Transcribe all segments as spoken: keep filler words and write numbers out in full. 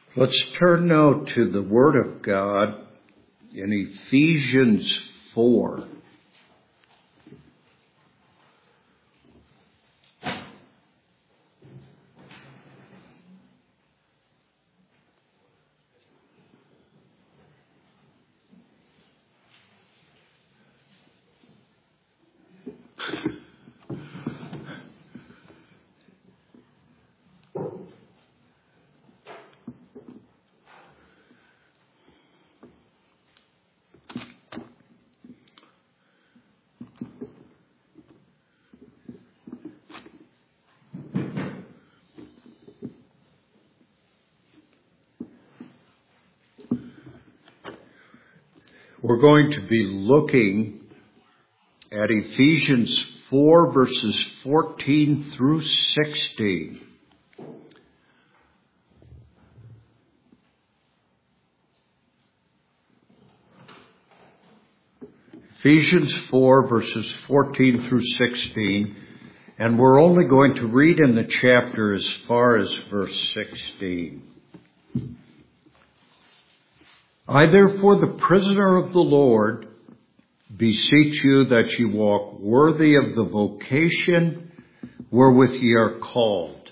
Let's turn now to the Word of God in Ephesians four. We're going to be looking at Ephesians four, verses fourteen through sixteen. Ephesians four, verses fourteen through sixteen, and we're only going to read in the chapter as far as verse sixteen. I, therefore, the prisoner of the Lord, beseech you that ye walk worthy of the vocation wherewith ye are called.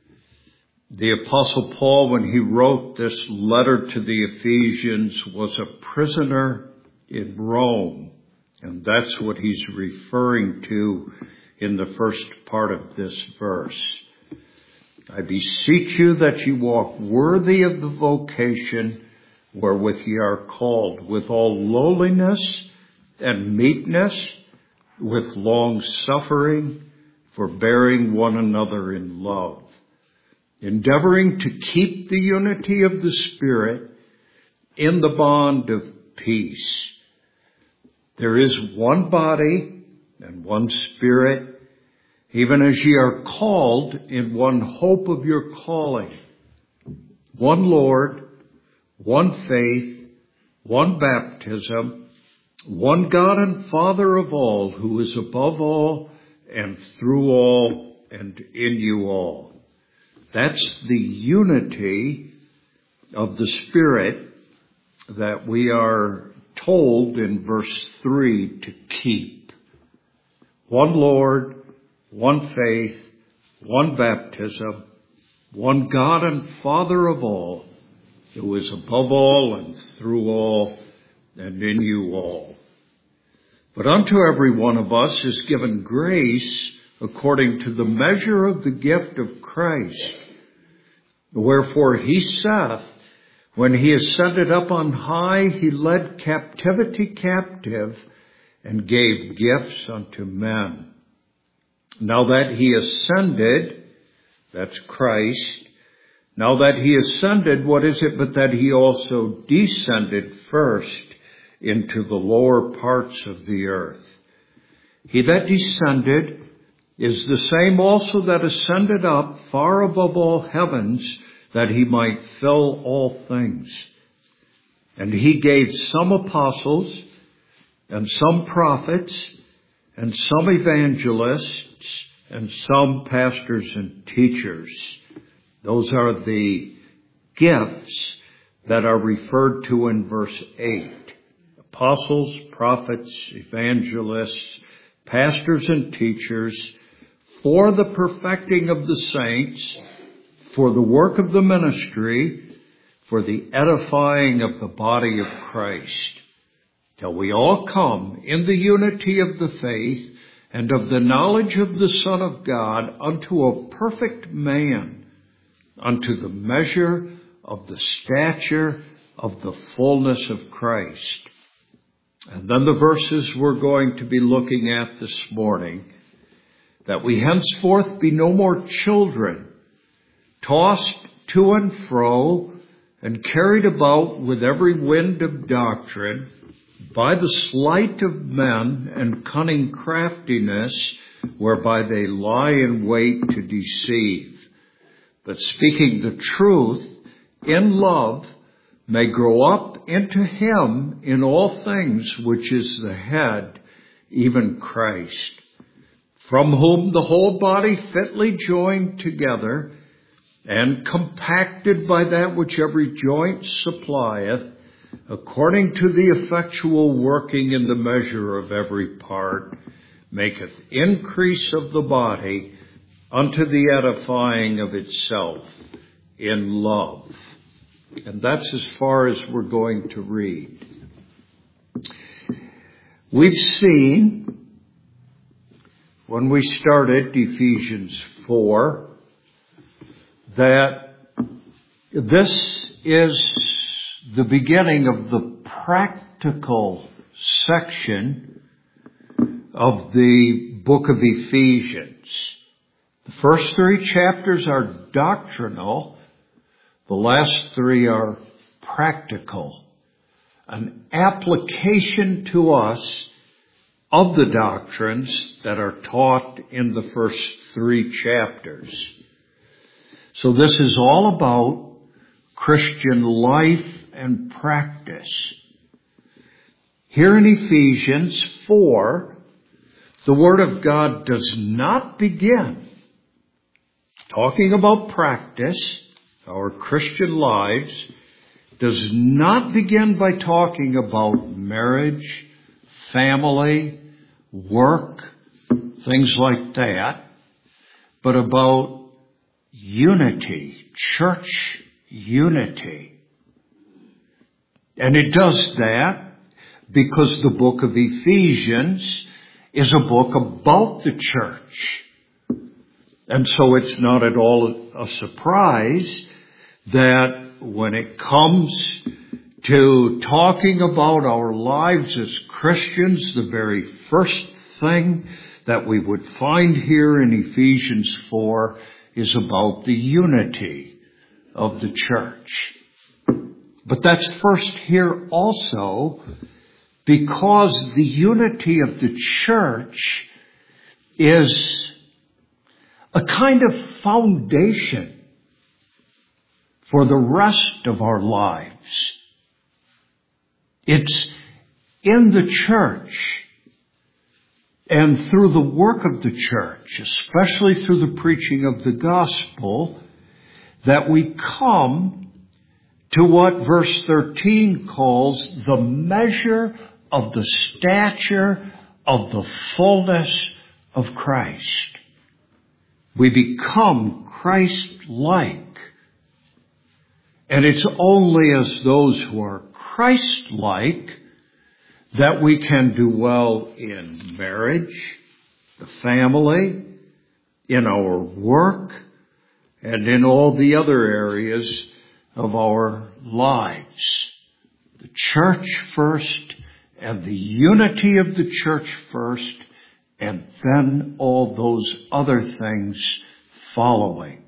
The Apostle Paul, when he wrote this letter to the Ephesians, was a prisoner in Rome. And that's what he's referring to in the first part of this verse. I beseech you that ye walk worthy of the vocation wherewith ye are called, with all lowliness and meekness, with long suffering, forbearing one another in love, endeavoring to keep the unity of the Spirit in the bond of peace. There is one body and one Spirit, even as ye are called in one hope of your calling, one Lord, one faith, one baptism, one God and Father of all, who is above all and through all and in you all. That's the unity of the Spirit that we are told in verse three to keep. One Lord, one faith, one baptism, one God and Father of all, who is above all and through all and in you all. But unto every one of us is given grace according to the measure of the gift of Christ. Wherefore he saith, when he ascended up on high, he led captivity captive and gave gifts unto men. Now that he ascended, that's Christ, now that he ascended, what is it but that he also descended first into the lower parts of the earth? He that descended is the same also that ascended up far above all heavens, that he might fill all things. And he gave some apostles, and some prophets, and some evangelists, and some pastors and teachers. Those are the gifts that are referred to in verse eight. Apostles, prophets, evangelists, pastors and teachers, for the perfecting of the saints, for the work of the ministry, for the edifying of the body of Christ, till we all come in the unity of the faith and of the knowledge of the Son of God unto a perfect man, unto the measure of the stature of the fullness of Christ. And then the verses we're going to be looking at this morning, that we henceforth be no more children, tossed to and fro, and carried about with every wind of doctrine, by the sleight of men and cunning craftiness, whereby they lie in wait to deceive. But speaking the truth in love, may grow up into him in all things, which is the head, even Christ, from whom the whole body fitly joined together and compacted by that which every joint supplieth, according to the effectual working in the measure of every part, maketh increase of the body unto the edifying of itself in love. And that's as far as we're going to read. We've seen, when we started Ephesians four, that this is the beginning of the practical section of the book of Ephesians. The first three chapters are doctrinal. The last three are practical. An application to us of the doctrines that are taught in the first three chapters. So this is all about Christian life and practice. Here in Ephesians four, the Word of God does not begin talking about practice, our Christian lives, does not begin by talking about marriage, family, work, things like that, but about unity, church unity. And it does that because the book of Ephesians is a book about the church. And so it's not at all a surprise that when it comes to talking about our lives as Christians, the very first thing that we would find here in Ephesians four is about the unity of the church. But that's first here also because the unity of the church is a kind of foundation for the rest of our lives. It's in the church and through the work of the church, especially through the preaching of the gospel, that we come to what verse thirteen calls the measure of the stature of the fullness of Christ. We become Christ-like. And it's only as those who are Christ-like that we can do well in marriage, the family, in our work, and in all the other areas of our lives. The church first, and the unity of the church first, and then all those other things following.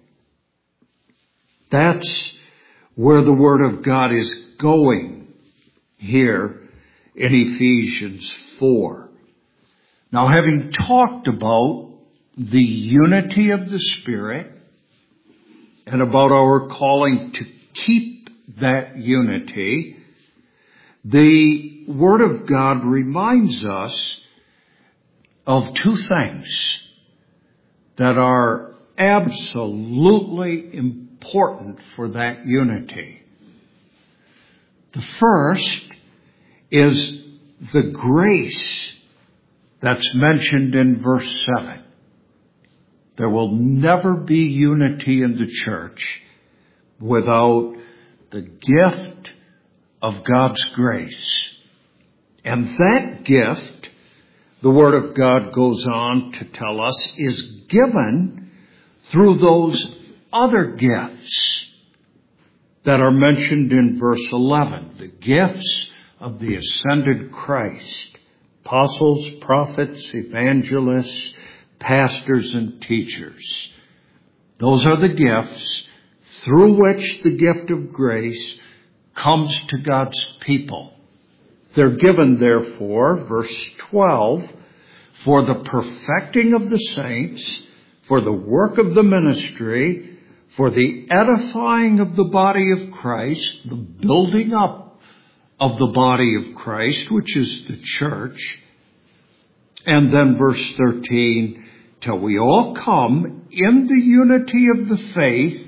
That's where the Word of God is going here in Ephesians four. Now, having talked about the unity of the Spirit and about our calling to keep that unity, the Word of God reminds us of two things that are absolutely important for that unity. The first is the grace that's mentioned in verse seven. There will never be unity in the church without the gift of God's grace. And that gift, the Word of God goes on to tell us, is given through those other gifts that are mentioned in verse eleven. The gifts of the ascended Christ. Apostles, prophets, evangelists, pastors, and teachers. Those are the gifts through which the gift of grace comes to God's people. They're given, therefore, verse twelve, for the perfecting of the saints, for the work of the ministry, for the edifying of the body of Christ, the building up of the body of Christ, which is the church. And then verse thirteen, till we all come in the unity of the faith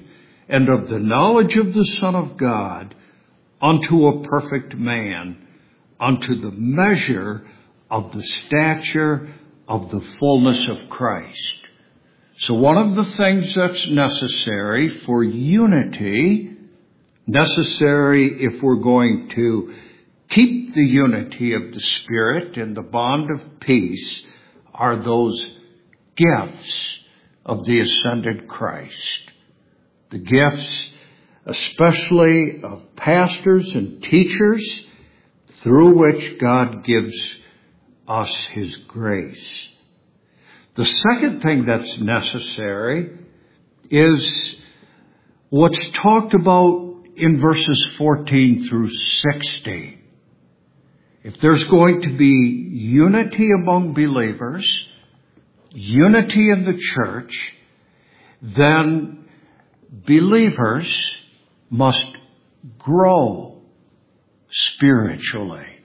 and of the knowledge of the Son of God, unto a perfect man, unto the measure of the stature of the fullness of Christ. So one of the things that's necessary for unity, necessary if we're going to keep the unity of the Spirit and the bond of peace, are those gifts of the ascended Christ. The gifts, especially of pastors and teachers, through which God gives us His grace. The second thing that's necessary is what's talked about in verses fourteen through sixty. If there's going to be unity among believers, unity in the church, then believers must grow spiritually.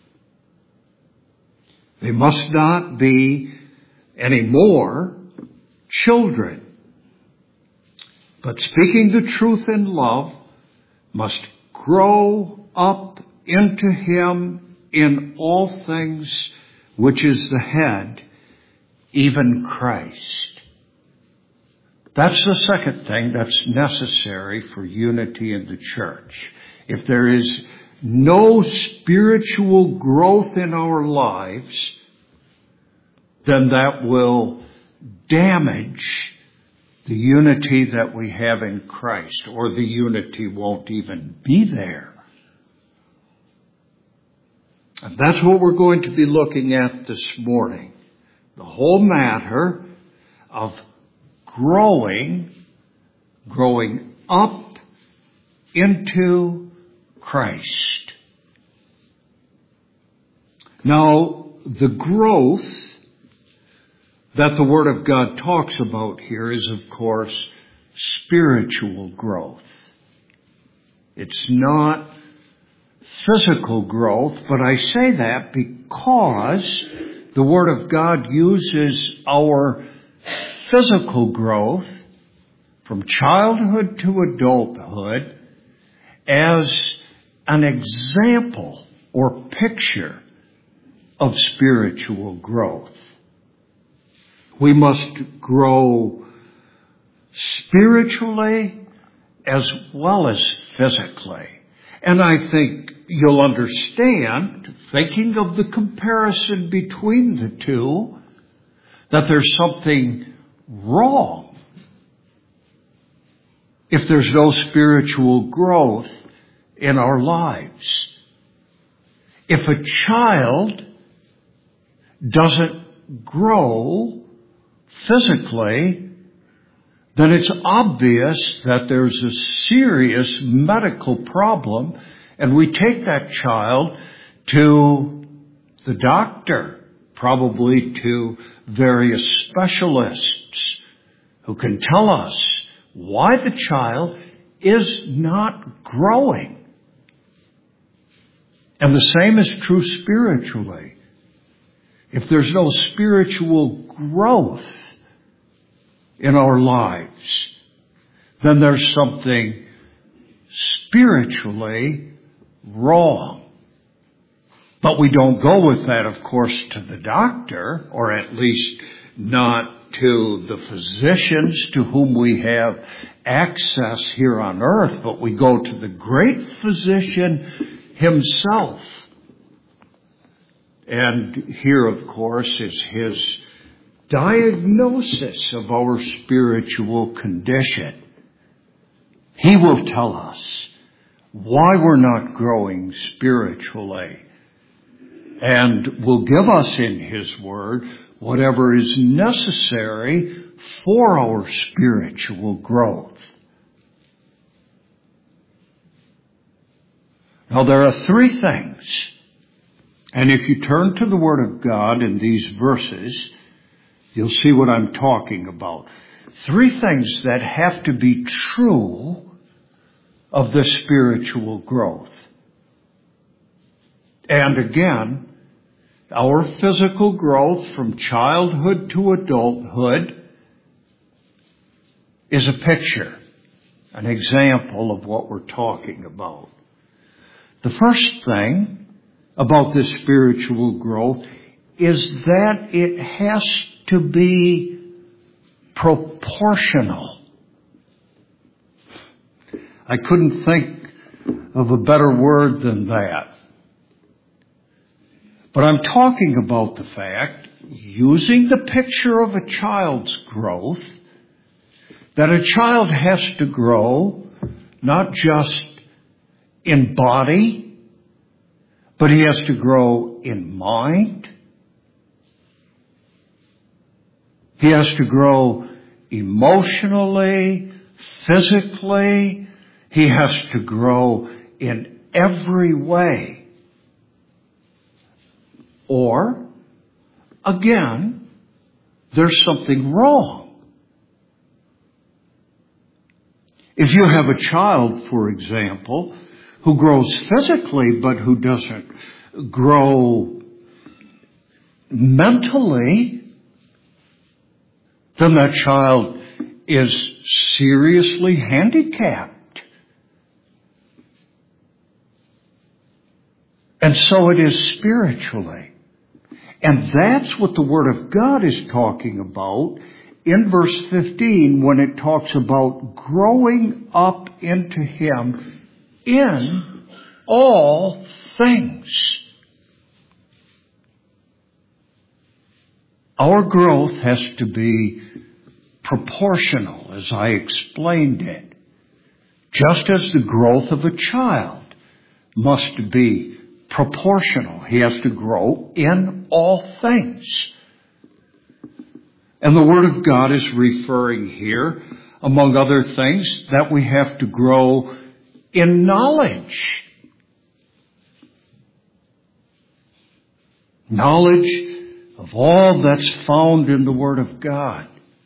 They must not be anymore children, but speaking the truth in love, must grow up into Him in all things, which is the head, even Christ. That's the second thing that's necessary for unity in the church. If there is no spiritual growth in our lives, then that will damage the unity that we have in Christ, or the unity won't even be there. And that's what we're going to be looking at this morning. The whole matter of growing, growing up into Christ. Now, the growth that the Word of God talks about here is, of course, spiritual growth. It's not physical growth, but I say that because the Word of God uses our physical growth from childhood to adulthood as an example or picture of spiritual growth. We must grow spiritually as well as physically. And I think you'll understand, thinking of the comparison between the two, that there's something wrong if there's no spiritual growth in our lives. If a child doesn't grow physically, then it's obvious that there's a serious medical problem, and we take that child to the doctor, probably to various specialists who can tell us why the child is not growing. And the same is true spiritually. If there's no spiritual growth in our lives, then there's something spiritually wrong. But we don't go with that, of course, to the doctor, or at least not to the physicians to whom we have access here on earth, but we go to the great physician Himself. And here, of course, is His diagnosis of our spiritual condition. He will tell us why we're not growing spiritually, and will give us in His Word whatever is necessary for our spiritual growth. Now, there are three things, and if you turn to the Word of God in these verses, you'll see what I'm talking about. Three things that have to be true of the spiritual growth. And again, our physical growth from childhood to adulthood is a picture an example of what we're talking about. The first thing about this spiritual growth is that it has to be proportional. I couldn't think of a better word than that. But I'm talking about the fact, using the picture of a child's growth, that a child has to grow not just in body, but he has to grow in mind. He has to grow emotionally, physically. He has to grow in every way. Or, again, there's something wrong. If you have a child, for example, who grows physically but who doesn't grow mentally, then that child is seriously handicapped. And so it is spiritually. And that's what the Word of God is talking about in verse fifteen when it talks about growing up into Him in all things. Our growth has to be proportional, as I explained it. Just as the growth of a child must be proportional. He has to grow in all things. And the Word of God is referring here, among other things, that we have to grow in knowledge. Knowledge of all that's found in the Word of God.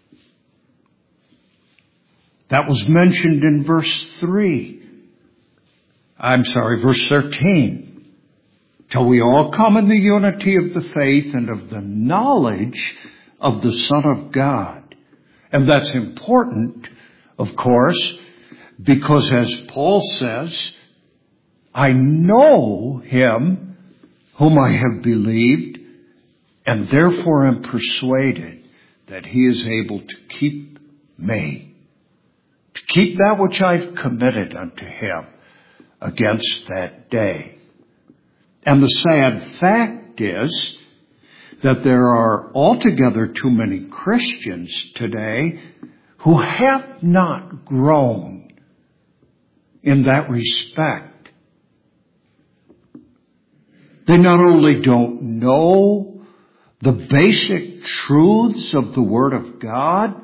That was mentioned in verse three. I'm sorry, verse thirteen. Till we all come in the unity of the faith and of the knowledge of the Son of God. And that's important, of course, because as Paul says, I know Him whom I have believed, and therefore am persuaded that He is able to keep me, to keep that which I've committed unto Him against that day. And the sad fact is that there are altogether too many Christians today who have not grown in that respect. They not only don't know the basic truths of the Word of God,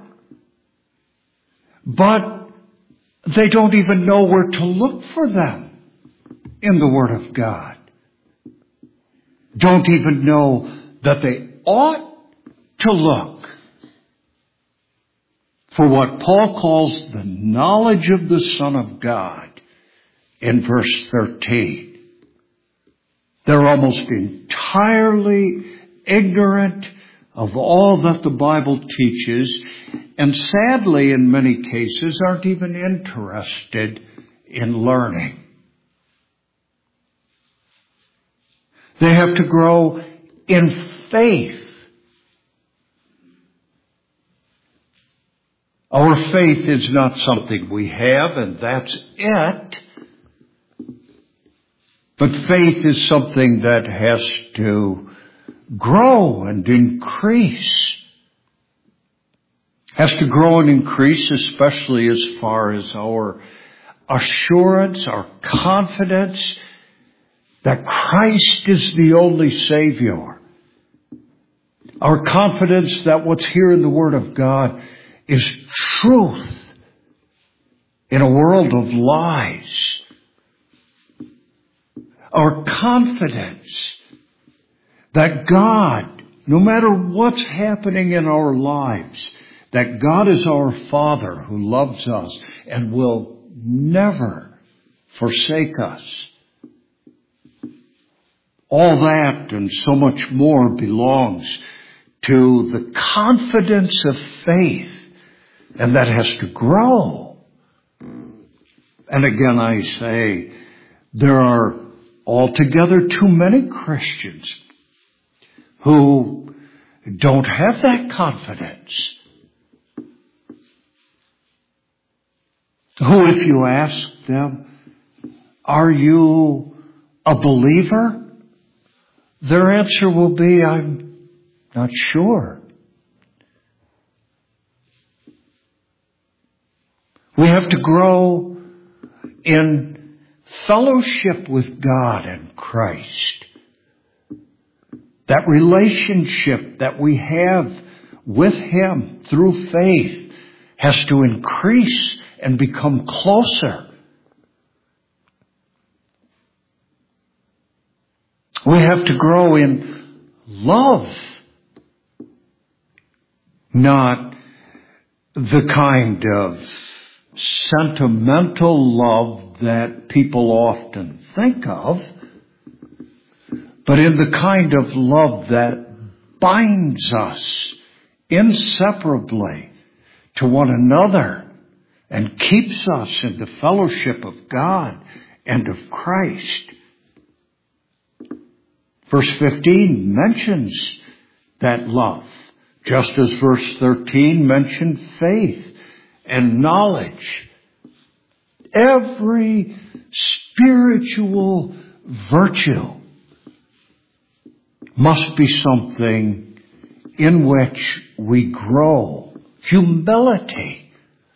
but they don't even know where to look for them in the Word of God. Don't even know that they ought to look for what Paul calls the knowledge of the Son of God in verse thirteen. They're almost entirely ignorant of all that the Bible teaches, and sadly, in many cases, aren't even interested in learning. They have to grow in faith. Our faith is not something we have and that's it. But faith is something that has to grow and increase. Has to grow and increase, especially as far as our assurance, our confidence that Christ is the only Savior. Our confidence that what's here in the Word of God is truth in a world of lies. Our confidence that God, no matter what's happening in our lives, that God is our Father who loves us and will never forsake us. All that and so much more belongs to the confidence of faith, and that has to grow. And again, I say, there are altogether too many Christians who don't have that confidence. Who, if you ask them, are you a believer? Their answer will be, I'm not sure. We have to grow in fellowship with God and Christ. That relationship that we have with Him through faith has to increase and become closer. We have to grow in love, not the kind of sentimental love that people often think of, but in the kind of love that binds us inseparably to one another and keeps us in the fellowship of God and of Christ. Verse fifteen mentions that love, just as verse thirteen mentioned faith and knowledge. Every spiritual virtue must be something in which we grow. Humility,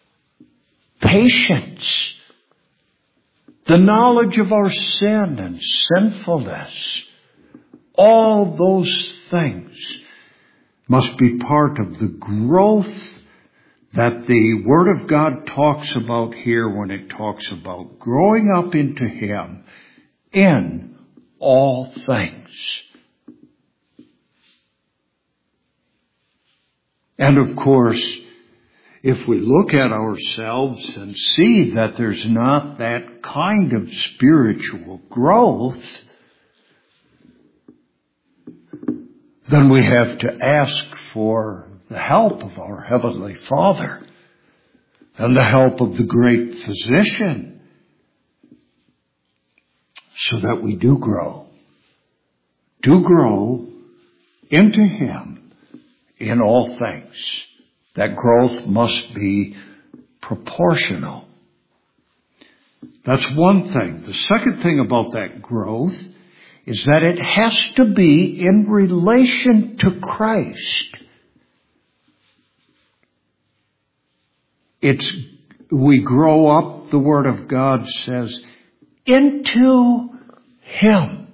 patience, the knowledge of our sin and sinfulness. All those things must be part of the growth that the Word of God talks about here when it talks about growing up into Him in all things. And of course, if we look at ourselves and see that there's not that kind of spiritual growth, then we have to ask for the help of our Heavenly Father and the help of the great Physician so that we do grow. Do grow into Him in all things. That growth must be proportional. That's one thing. The second thing about that growth is that it has to be in relation to Christ. It's, we grow up, the Word of God says, into Him.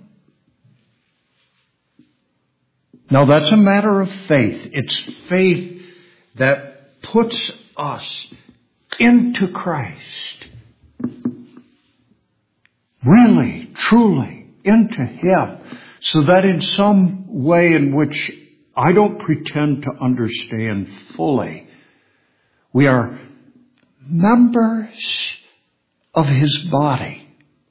Now that's a matter of faith. It's faith that puts us into Christ. Really, truly into Him. So that in some way in which I don't pretend to understand fully, we are members of His body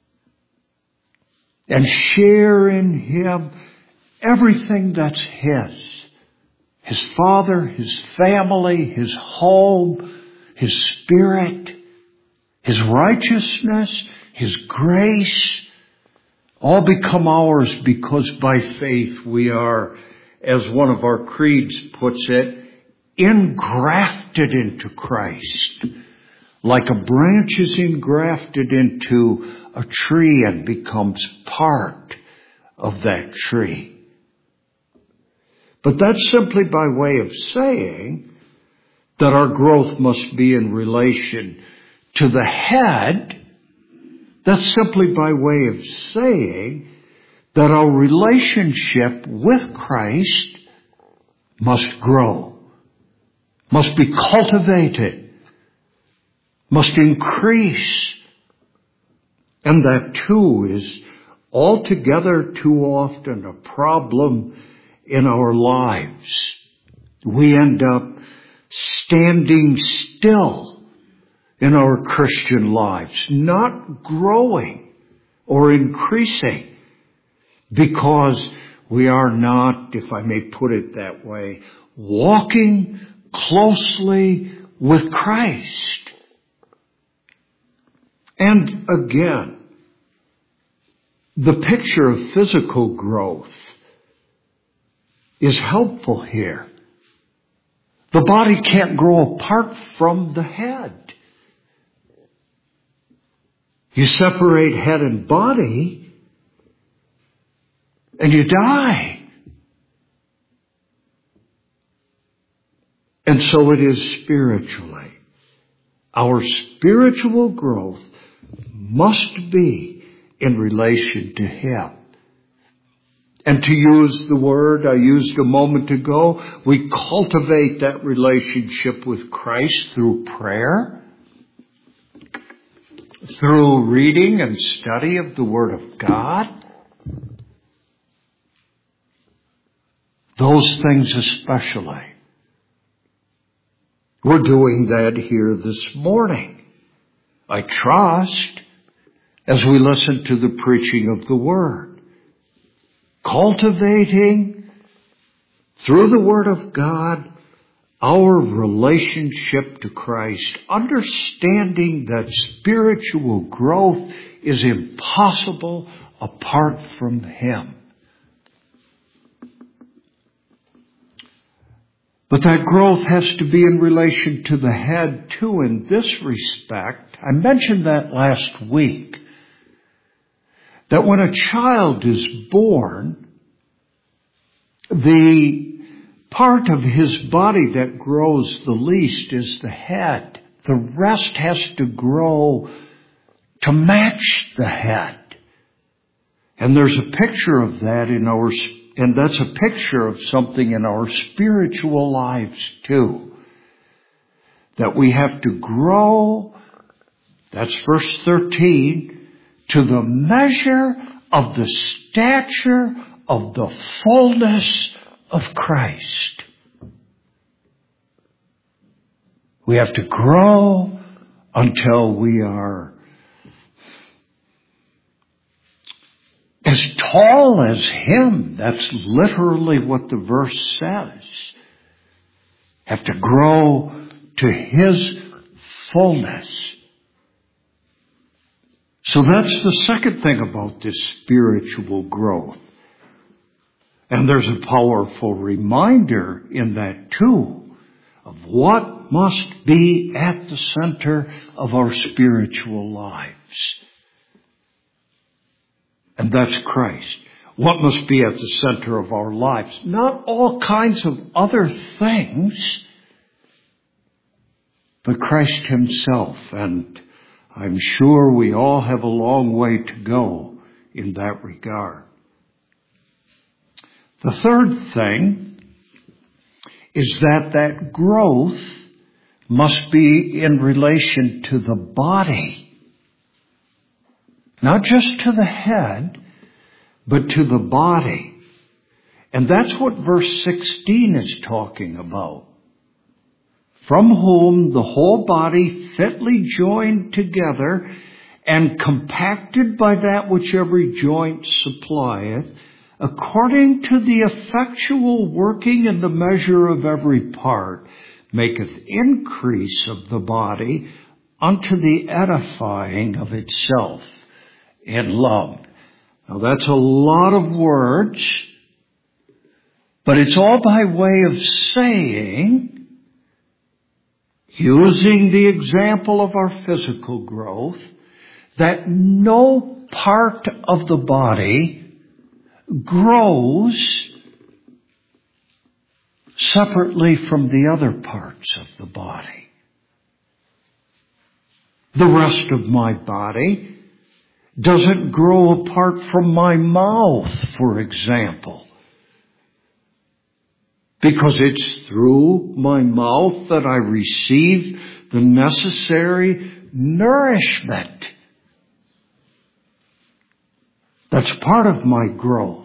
and share in Him everything that's His. His Father, His family, His home, His Spirit, His righteousness, His grace, all become ours because by faith we are, as one of our creeds puts it, engrafted into Christ. Like a branch is engrafted into a tree and becomes part of that tree. But that's simply by way of saying that our growth must be in relation to the head. That's simply by way of saying that our relationship with Christ must grow, must be cultivated, must increase. And that too is altogether too often a problem in our lives. We end up standing still in our Christian lives, not growing or increasing, because we are not, if I may put it that way, walking closely with Christ. And again, the picture of physical growth is helpful here. The body can't grow apart from the head. You separate head and body, and you die. And so it is spiritually. Our spiritual growth must be in relation to Him. And to use the word I used a moment ago, we cultivate that relationship with Christ through prayer, through reading and study of the Word of God. Those things especially. We're doing that here this morning, I trust, as we listen to the preaching of the Word. Cultivating, through the Word of God, our relationship to Christ. Understanding that spiritual growth is impossible apart from Him. But that growth has to be in relation to the head too in this respect. I mentioned that last week. That when a child is born, the part of his body that grows the least is the head. The rest has to grow to match the head. And there's a picture of that in our And that's a picture of something in our spiritual lives too. That we have to grow, that's verse thirteen, to the measure of the stature of the fullness of Christ. We have to grow until we are as tall as Him. That's literally what the verse says. Have to grow to His fullness. So that's the second thing about this spiritual growth. And there's a powerful reminder in that too of what must be at the center of our spiritual lives. And that's Christ. What must be at the center of our lives? Not all kinds of other things, but Christ Himself. And I'm sure we all have a long way to go in that regard. The third thing is that that growth must be in relation to the body. Not just to the head, but to the body. And that's what verse sixteen is talking about. From whom the whole body fitly joined together and compacted by that which every joint supplieth, according to the effectual working in the measure of every part, maketh increase of the body unto the edifying of itself in love. Now that's a lot of words, but it's all by way of saying, using the example of our physical growth, that no part of the body grows separately from the other parts of the body. The rest of my body doesn't grow apart from my mouth, for example. Because it's through my mouth that I receive the necessary nourishment. That's part of my growth.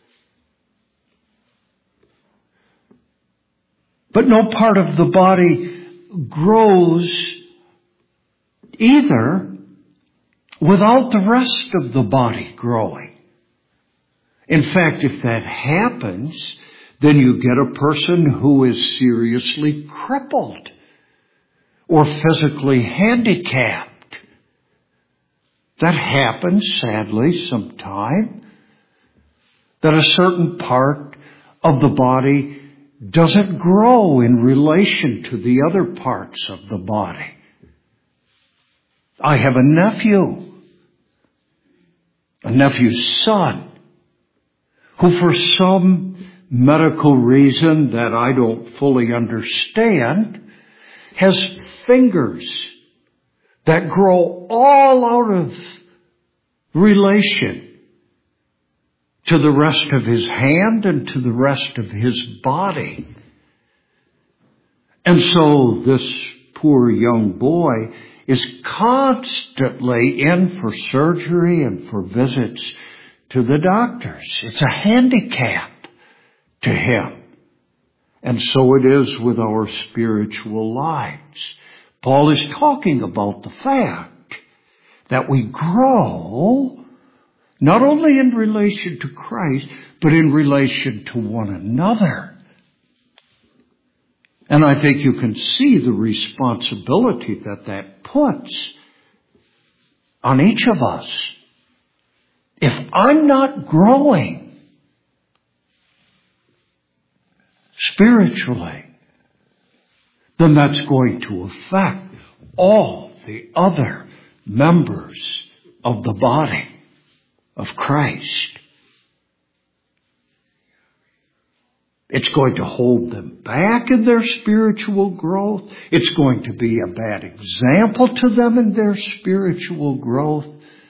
But no part of the body grows either without the rest of the body growing. In fact, if that happens, then you get a person who is seriously crippled or physically handicapped. That happens, sadly, sometime. That a certain part of the body doesn't grow in relation to the other parts of the body. I have a nephew, a nephew's son, who for some medical reason that I don't fully understand, has fingers that grow all out of relation to the rest of his hand and to the rest of his body. And so this poor young boy is constantly in for surgery and for visits to the doctors. It's a handicap to him. And so it is with our spiritual lives. Paul is talking about the fact that we grow not only in relation to Christ, but in relation to one another. And I think you can see the responsibility that that puts on each of us. If I'm not growing spiritually, then that's going to affect all the other members of the body of Christ. It's going to hold them back in their spiritual growth. It's going to be a bad example to them in their spiritual growth.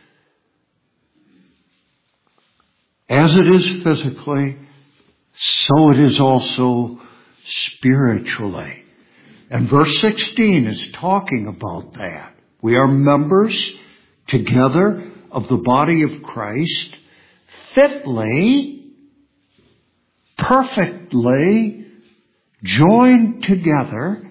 As it is physically, so it is also spiritually. And verse sixteen is talking about that. We are members together of the body of Christ, fitly, perfectly joined together,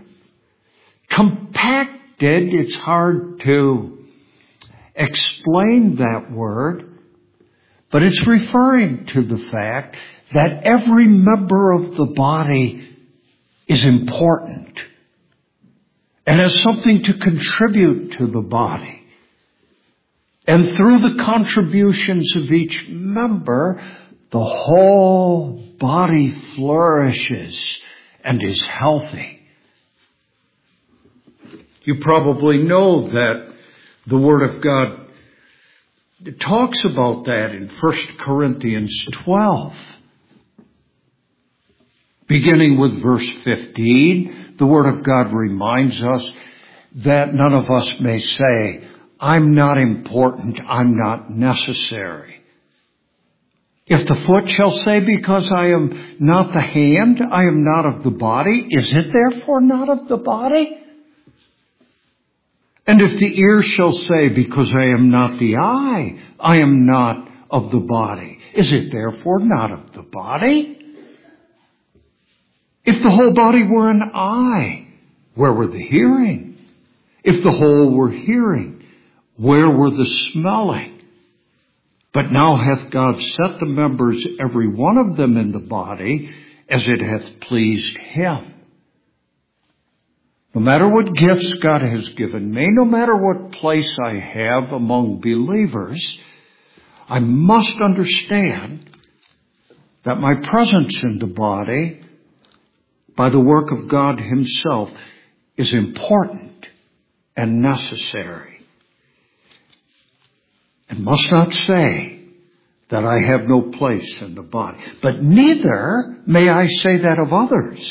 compacted. It's hard to explain that word, but it's referring to the fact that every member of the body is important and has something to contribute to the body. And through the contributions of each member, the whole body flourishes and is healthy. You probably know that the Word of God talks about that in First Corinthians twelve. Beginning with verse fifteen, the Word of God reminds us that none of us may say, I'm not important, I'm not necessary. If the foot shall say, because I am not the hand, I am not of the body, is it therefore not of the body? And if the ear shall say, because I am not the eye, I am not of the body, is it therefore not of the body? If the whole body were an eye, where were the hearing? If the whole were hearing, where were the smelling? But now hath God set the members, every one of them in the body, as it hath pleased him. No matter what gifts God has given me, no matter what place I have among believers, I must understand that my presence in the body, by the work of God himself, is important and necessary. And must not say that I have no place in the body. But neither may I say that of others.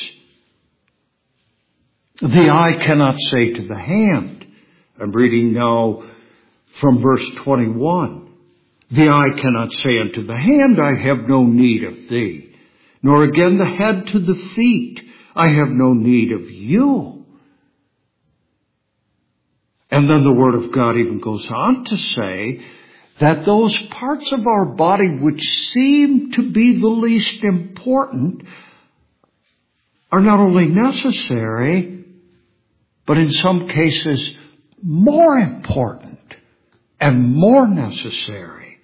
The eye cannot say to the hand. I'm reading now from verse twenty-one. The eye cannot say unto the hand, I have no need of thee. Nor again the head to the feet, I have no need of you. And then the Word of God even goes on to say that those parts of our body which seem to be the least important are not only necessary, but in some cases more important and more necessary.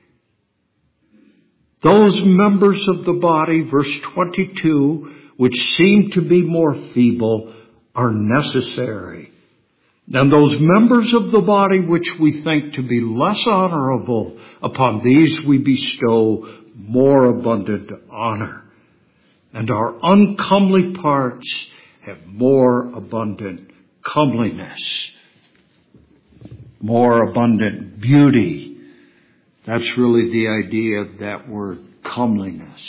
Those members of the body, verse twenty-two, which seem to be more feeble, are necessary. And those members of the body which we think to be less honorable, upon these we bestow more abundant honor. And our uncomely parts have more abundant comeliness, more abundant beauty. That's really the idea of that word, comeliness.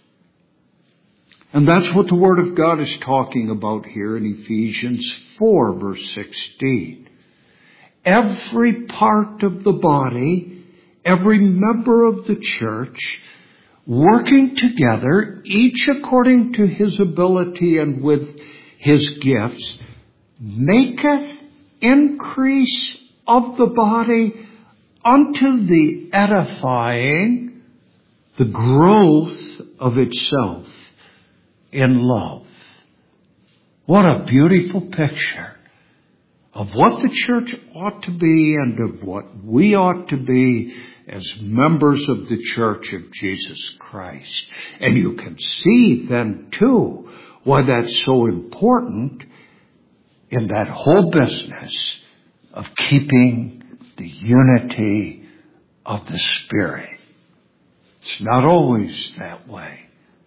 And that's what the Word of God is talking about here in Ephesians four, verse sixteen. Every part of the body, every member of the church, working together, each according to his ability and with his gifts, maketh increase of the body unto the edifying, the growth of itself in love. What a beautiful picture of what the church ought to be and of what we ought to be as members of the church of Jesus Christ. And you can see then too why that's so important in that whole business of keeping the unity of the Spirit. It's not always that way.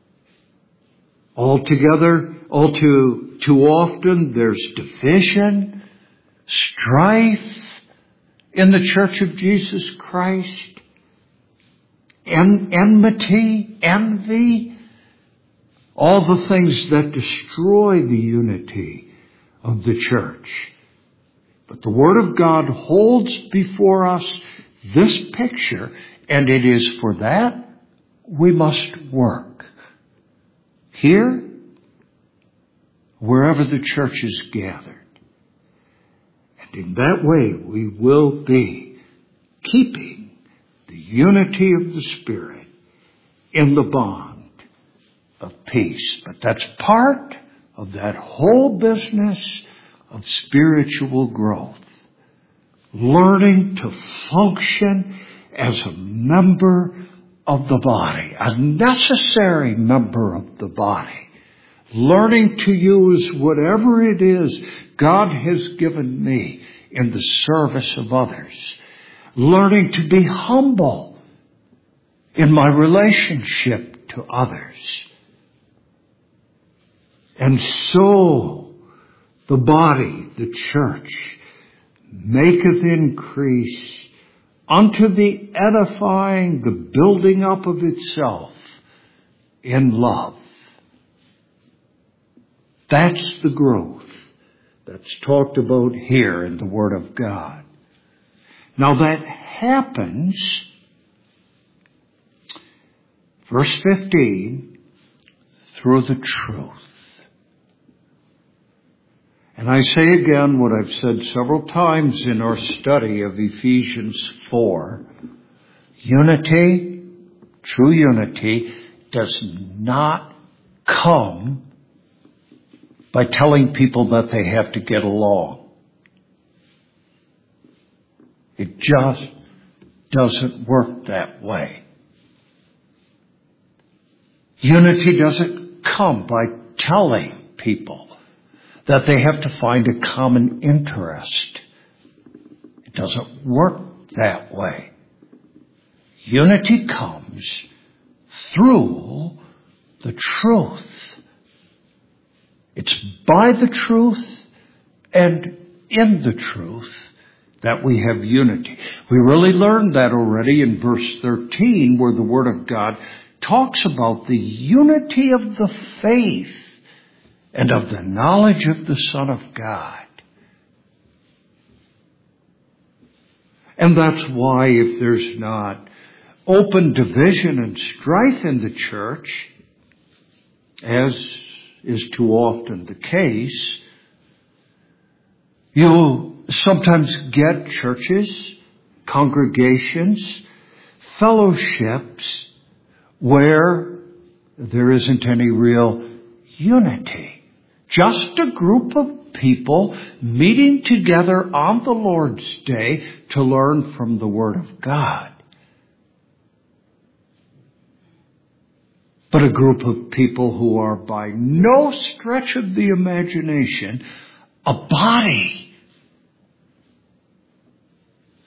Altogether, all too, too often there's division, strife in the church of Jesus Christ, en- enmity, envy, all the things that destroy the unity of the church. But the Word of God holds before us this picture, and it is for that we must work. Here, wherever the church is gathered. And in that way, we will be keeping the unity of the Spirit in the bond of peace. But that's part of that whole business of spiritual growth. Learning to function as a member of the body, a necessary member of the body. Learning to use whatever it is God has given me in the service of others. Learning to be humble in my relationship to others. And so the body, the church, maketh increase unto the edifying, the building up of itself in love. That's the growth that's talked about here in the Word of God. Now that happens, verse fifteen, through the truth. And I say again what I've said several times in our study of Ephesians four. Unity, true unity, does not come by telling people that they have to get along. It just doesn't work that way. Unity doesn't come by telling people that they have to find a common interest. It doesn't work that way. Unity comes through the truth. It's by the truth and in the truth that we have unity. We really learned that already in verse thirteen, where the Word of God talks about the unity of the faith and of the knowledge of the Son of God. And that's why if there's not open division and strife in the church, as is too often the case, you'll sometimes get churches, congregations, fellowships where there isn't any real unity. Just a group of people meeting together on the Lord's Day to learn from the Word of God. But a group of people who are by no stretch of the imagination a body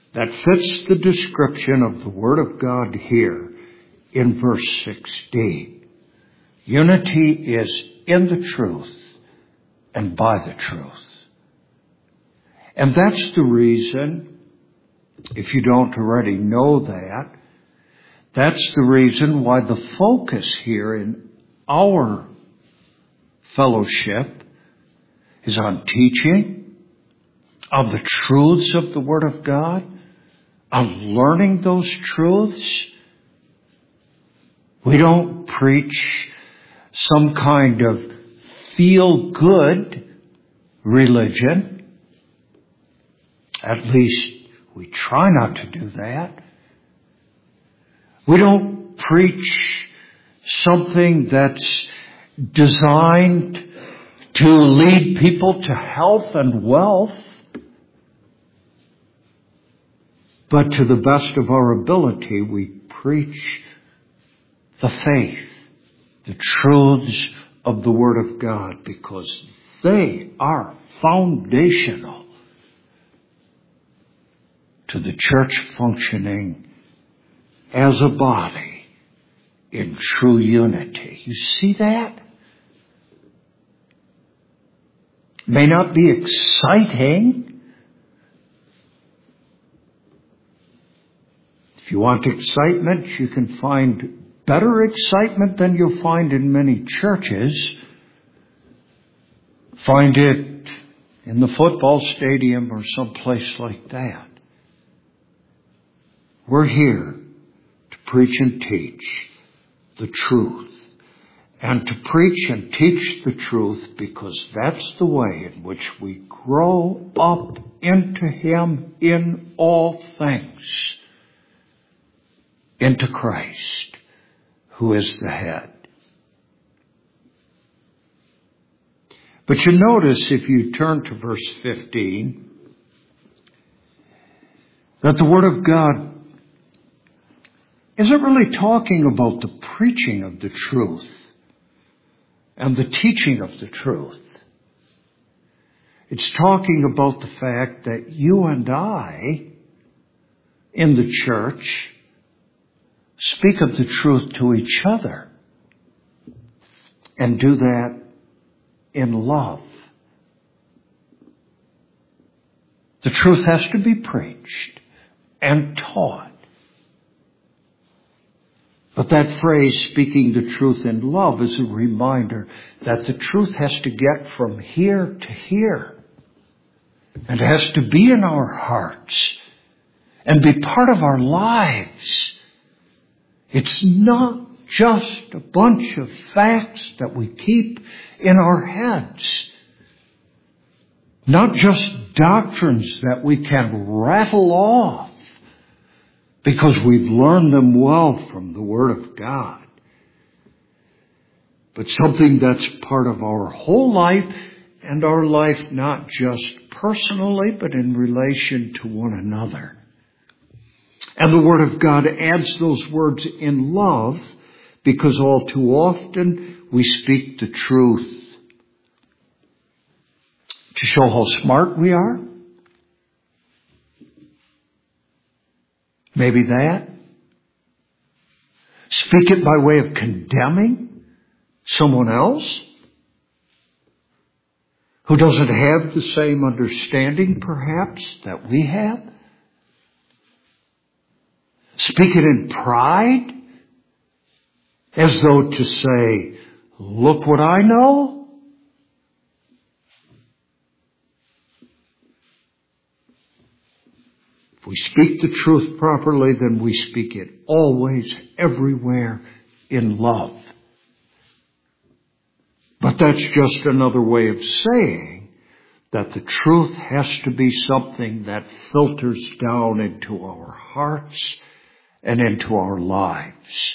that fits the description of the Word of God here in verse sixteen. Unity is in the truth and by the truth. And that's the reason, if you don't already know that, that's the reason why the focus here in our fellowship is on teaching of the truths of the Word of God, on learning those truths. We don't preach some kind of feel-good religion. At least we try not to do that. We don't preach something that's designed to lead people to health and wealth. But to the best of our ability, we preach the faith, the truths of the Word of God, because they are foundational to the church functioning as a body in true unity. You see that? May not be exciting. If you want excitement, you can find better excitement than you'll find in many churches. Find it in the football stadium or someplace like that. We're here to preach and teach the truth. And to preach and teach the truth because that's the way in which we grow up into Him in all things. Into Christ, who is the head. But you notice, if you turn to verse fifteen, that the Word of God isn't really talking about the preaching of the truth and the teaching of the truth. It's talking about the fact that you and I, in the church, speak of the truth to each other and do that in love. The truth has to be preached and taught. But that phrase, speaking the truth in love, is a reminder that the truth has to get from here to here. And it has to be in our hearts and be part of our lives. It's not just a bunch of facts that we keep in our heads. Not just doctrines that we can rattle off because we've learned them well from the Word of God. But something that's part of our whole life, and our life not just personally, but in relation to one another. And the Word of God adds those words in love because all too often we speak the truth to show how smart we are. Maybe that. Speak it by way of condemning someone else who doesn't have the same understanding, perhaps, that we have. Speak it in pride, as though to say, look what I know. If we speak the truth properly, then we speak it always, everywhere, in love. But that's just another way of saying that the truth has to be something that filters down into our hearts and into our lives.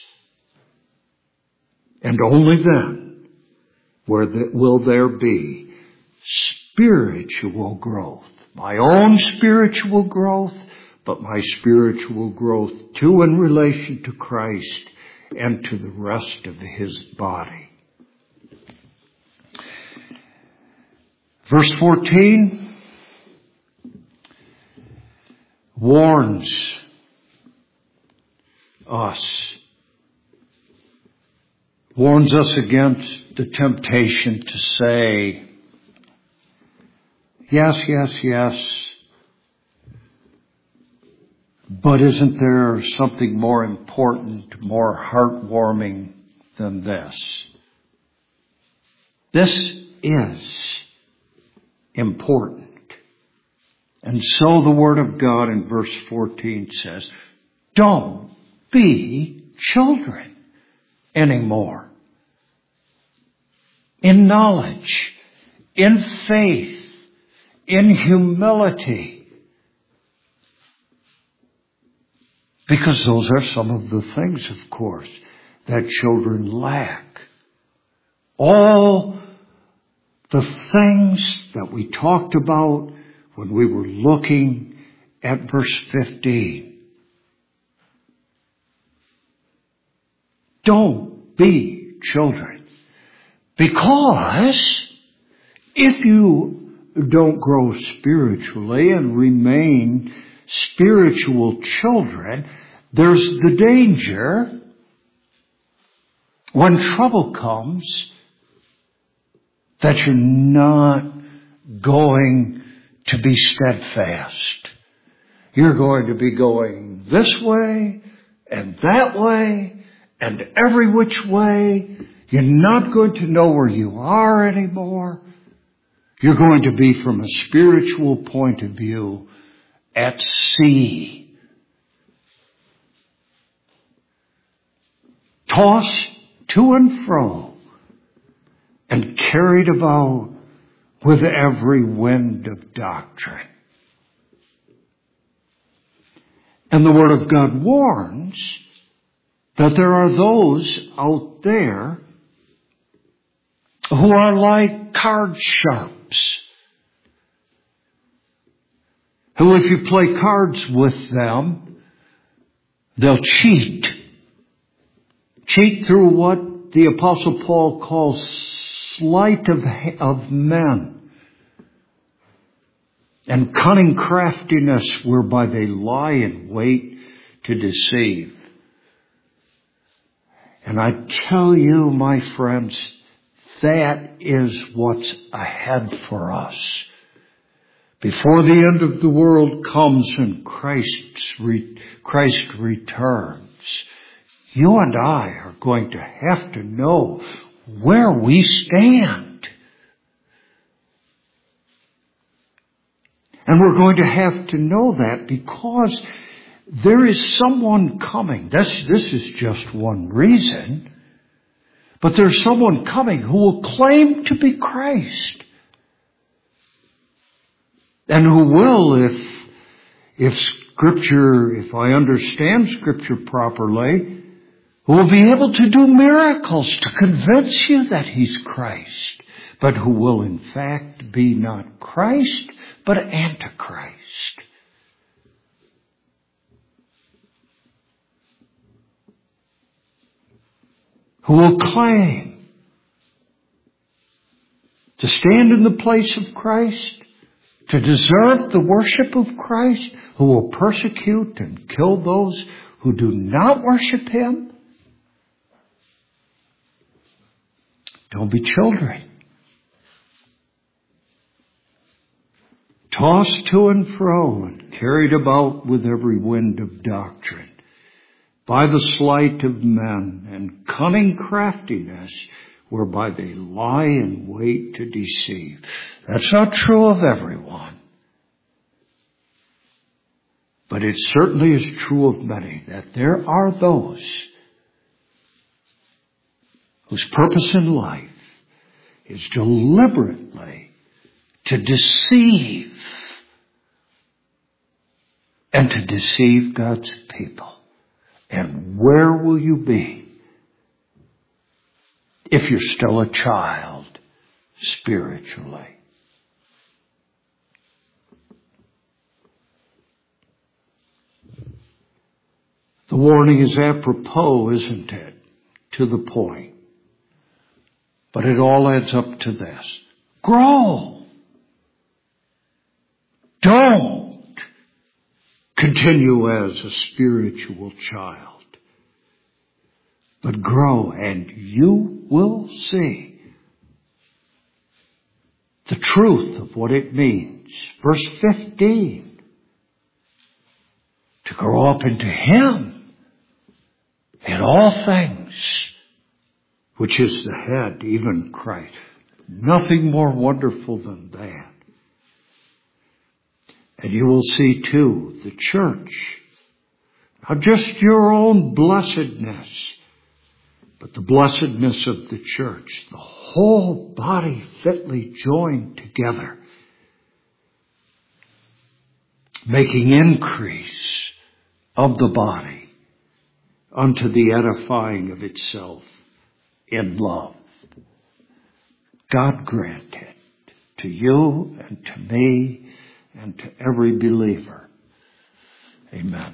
And only then where the, will there be spiritual growth. My own spiritual growth, but my spiritual growth too in relation to Christ and to the rest of His body. Verse fourteen, warns us, warns us against the temptation to say, yes, yes, yes, but isn't there something more important, more heartwarming than this? This is important. And so the Word of God in verse fourteen says, don't be children anymore. In knowledge, in faith, in humility. Because those are some of the things, of course, that children lack. All the things that we talked about when we were looking at verse fifteen. Don't be children. Because if you don't grow spiritually and remain spiritual children, there's the danger when trouble comes that you're not going to be steadfast. You're going to be going this way and that way and every which way. You're not going to know where you are anymore. You're going to be, from a spiritual point of view, at sea. Tossed to and fro and carried about with every wind of doctrine. And the Word of God warns that there are those out there who are like card sharps, who, if you play cards with them, they'll cheat. Cheat through what the Apostle Paul calls sleight of, of men and cunning craftiness, whereby they lie in wait to deceive. And I tell you, my friends, that is what's ahead for us. Before the end of the world comes and Christ's re- Christ returns, you and I are going to have to know where we stand. And we're going to have to know that because there is someone coming. This, this is just one reason. But there's someone coming who will claim to be Christ. And who will, if, if Scripture, if I understand Scripture properly, who will be able to do miracles to convince you that He's Christ. But who will in fact be not Christ, but Antichrist. Who will claim to stand in the place of Christ, to deserve the worship of Christ, who will persecute and kill those who do not worship Him. Don't be children. Tossed to and fro and carried about with every wind of doctrine, by the sleight of men and cunning craftiness, whereby they lie in wait to deceive. That's not true of everyone. But it certainly is true of many, that there are those whose purpose in life is deliberately to deceive and to deceive God's people. And where will you be if you're still a child spiritually? The warning is apropos, isn't it? To the point. But it all adds up to this. Grow. Don't continue as a spiritual child, but grow, and you will see the truth of what it means. Verse fifteen, to grow up into Him in all things, which is the head, even Christ. Nothing more wonderful than that. And you will see too the church, not just your own blessedness, but the blessedness of the church, the whole body fitly joined together, making increase of the body unto the edifying of itself in love. God grant it to you and to me and to every believer. Amen.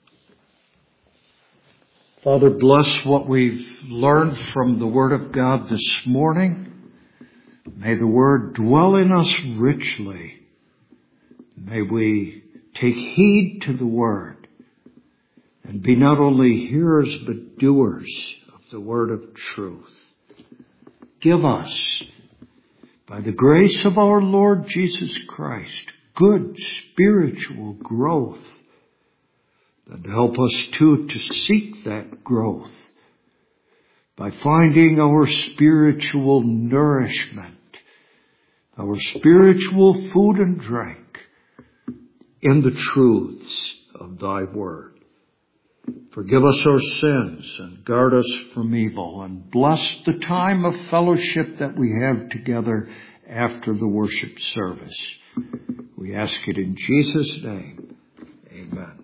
Father, bless what we've learned from the Word of God this morning. May the Word dwell in us richly. May we take heed to the Word and be not only hearers but doers of the Word of truth. Give us, by the grace of our Lord Jesus Christ, good spiritual growth, and help us too to seek that growth by finding our spiritual nourishment, our spiritual food and drink in the truths of Thy Word. Forgive us our sins and guard us from evil, and bless the time of fellowship that we have together after the worship service. We ask it in Jesus' name. Amen.